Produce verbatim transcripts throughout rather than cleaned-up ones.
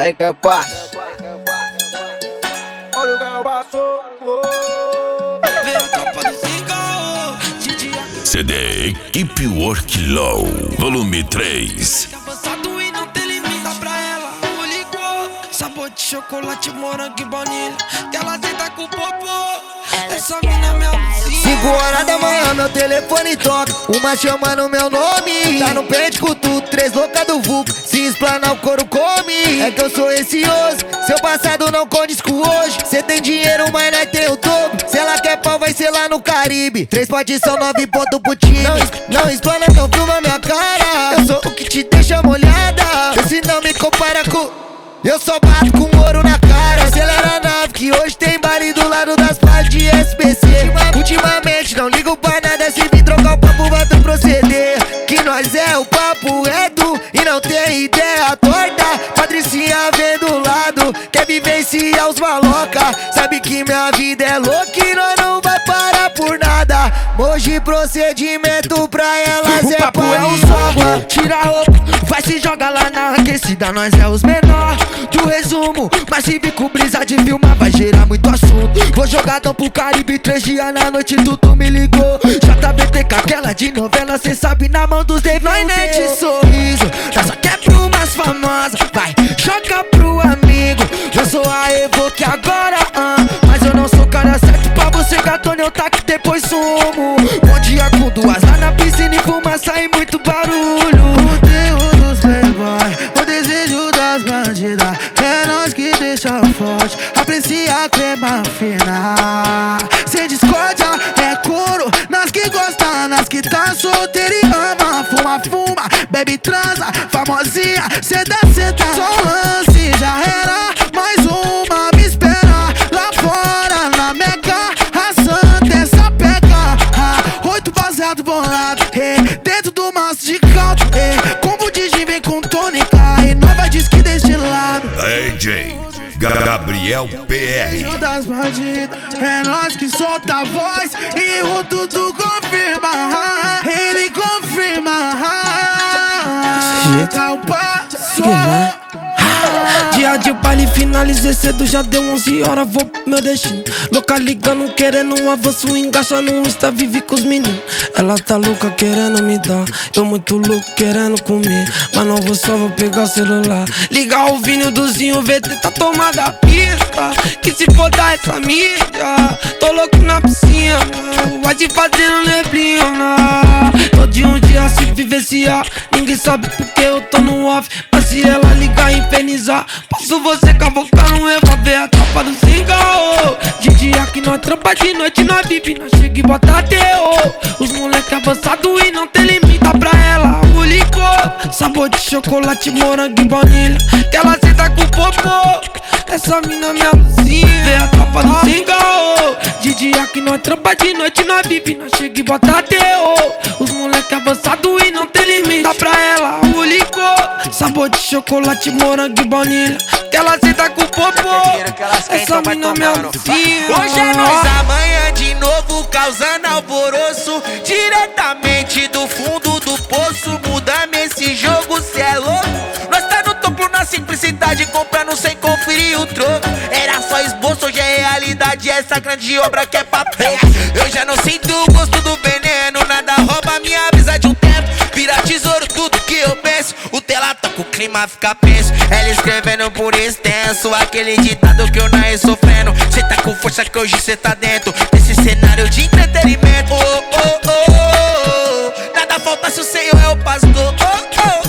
Vai capaz. Olha o carro passou. C D Equipe Worklow, volume três. Avançado e não tem limite pra ela. O licor, sabor de chocolate, morango e baunilha. Que ela senta com popô. Essa mina é minha vizinha. Cinco horas da manhã meu telefone toca, uma chamando meu nome. Tá no pé de cutu, três loucas do vulco, se explanar o couro come. É que eu sou receoso, seu passado não condiz com hoje. Cê tem dinheiro, mas nós tem o dobro. Se ela quer pau, vai ser lá no Caribe. Três potes são nove pontos pro time. Não, não explana, não filma minha cara. Eu sou o que te deixa molhada. Se não me compara com... Eu só bato com ouro na cara. Acelera a nave que hoje tem baile do lado das praias de S B C. Ultimamente não ligo pra nada, se me trocar o papo vai tu proceder. Que nós é o papo reto e não tem ideia torta. Patricinha vem do lado, quer vivenciar os maloca. Sabe que minha vida é louca e nós não vai parar por nada. Hoje procedimento pra elas é papo é um soba, tira a roupa, vai se jogar lá na aquecida. Nós é os menor do resumo, mas se vir com brisa de filmar vai gerar muito assunto. Vou jogadão pro Caribe, três dias na noite tudo me ligou. J B T com aquela de novela, cê sabe na mão dos devil. Nós nem de sorriso, nós só quer pro mais famosa. Vai, joga pro amigo, eu sou a Evoque agora, uh, mas eu não sou cara certo pra você, gatone, eu taco depois sumo. Bom dia com duas lá na piscina e fumaça e muito barulho. O Deus dos playboy, o desejo das bandidas, é nós que deixa forte, aprecia a crema fina. Sem discórdia, é couro, nós que gosta, nós que tá solteira e ama. Fuma, fuma, bebe, transa, famosinha, ceda, ceda. Só um lance, já era, mais uma me espera. Lá fora, na Meca, a santa essa peca. ah, Oito baseado bolado, eh, dentro do maço de caldo, eh, combo de gin vem com tônica e nova diz que deste lado. D J Gabriel P R. Das bandidas, é nós que solta a voz e o Dudu confirma, ele confirma. Chega o passo. Dia de baile, finalizei cedo, já deu onze horas, vou pro meu destino. Louca ligando, querendo um avanço, engaxa no Insta, vive com os meninos. Ela tá louca querendo me dar, eu muito louco querendo comer. Mas não vou só, vou pegar o celular, ligar o vinil do Zinho, V T tá tomada a pista. Que se for dar essa mídia, tô louco na piscina, vai te fazendo neblina. Tô de um dia se vivenciar, ninguém sabe porque eu tô no off. Mas se ela ligar e infernizar, posso você cavocar no eu pra ver a tropa do Singal. De dia que nós trampa, de noite nós vive, nós chega e bota terror. Os moleque avançado e não tem limite pra ela. O licor, sabor de chocolate, morango e baunilha, que ela senta com popô. Essa mina é minha vizinha, vê a tropa do Singal. De dia que nós trampa, de noite nós vive, nós chega e bota terror. Os moleque avançado e não tem limite dá pra ela. O licor, sabor de chocolate, morango e baunilha, que ela senta com popô. Essa mina é minha vizinha. Hoje é nós, amanhã de novo causando alvoroço, diretamente do fundo do poço. Mudamos esse jogo, cê é louco. Nós tá no topo na simplicidade, comprando sem conferir o troco. Era só esboço, hoje é realidade, essa grande obra que é papel. Eu já não sinto o gosto do veneno, nada rouba minha brisa de um tempo. Vira tesouro tudo que eu penso, o tela toca, o clima fica penso. Ela escrevendo por extenso, aquele ditado que eu nasci sofrendo. Cê tá com força que hoje cê tá dentro desse cenário de entretenimento. Oh, oh, oh, oh. Nada falta se o Senhor é o pastor. Oh, oh,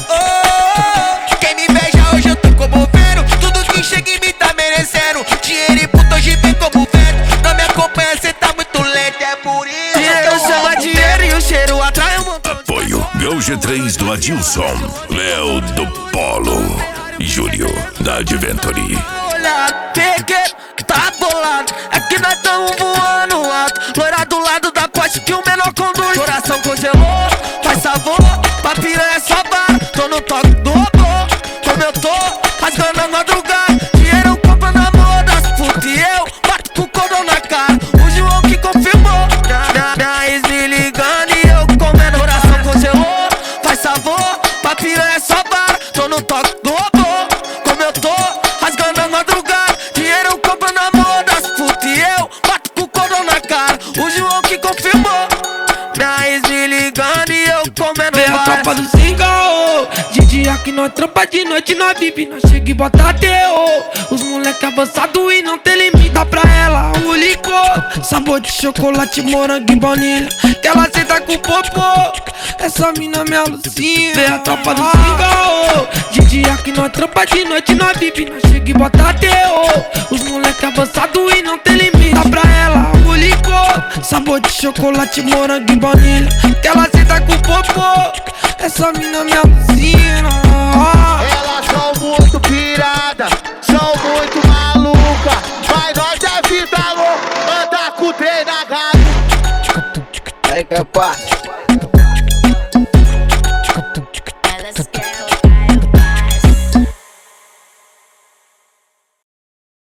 oh. Quem me beija hoje eu tô comovendo, tudo que chega em mim tá merecendo. Dinheiro e puto hoje vem como vento, não me acompanha, cê tá muito lento. É por isso que eu chamo dinheiro e o cheiro atrai um montão. Apoio Meu G três do Adilson, Léo do Polo e Júlio da Adventure. Olha, peguei, tá bolado, é que nós tamo voando alto. Loira do lado da poste que o menor conduz. Coração congelou, faz sabor, pra piranha é só vara. Tô no toque do robô, como eu tô, rasgando a madrugada. Dinheiro compra na moda, puta e eu bato com o cordão na cara. O João que confirmou, da ex me ligando e eu comendo. Coração congelou, faz sabor, pra piranha é só vara. Tô no toque do robô, como eu tô, confirmou. Minha ex me ligando e eu comendo Vem a tropa do Zingaô. De dia que nós trampa, de noite nós vive. Nós chega e bota terror. Os moleque avançado e não tem limite. Dá pra ela o licor, sabor de chocolate, morango e baunilha, que ela senta com popô. Essa mina me alucina. Vem a tropa do Zingaô. De dia que nós trampa, de noite nós vive. Nós chega e bota terror. Os moleque avançado e não tem limite. Dá pra ela o licor, sabor de chocolate, morango e baunilha, que ela senta com popô. Essa mina me alucina. Elas são muito pirada, são muito maluca, mas nós é vida louca, anda com o trem na gata. Aí, capaz.